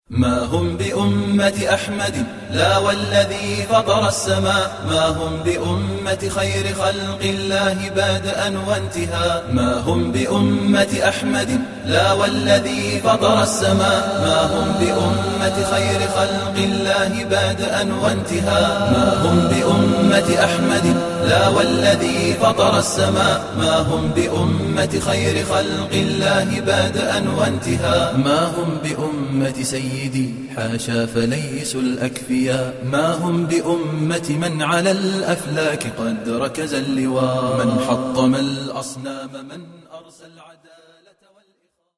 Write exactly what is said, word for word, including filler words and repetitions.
ما هم بأمة أحمد لا والذي فطر السماء، ما هم بأمة خير خلق الله بادأ وانتهاء. ما هم بأمة أحمد لا والذي فطر السماء، ما هم بأمة خير خلق الله بادأ وانتهاء. ما هم بأمة أحمد لا والذي فطر السماء، ما هم بأمة خير خلق الله بادأ وانتهاء. ما هم بأمة سيدي حاشا فليسوا الأكفياء، ما هم بأمة من على الأفلاك قد ركز اللواء، من حطم الأصنام من أرسل العداء.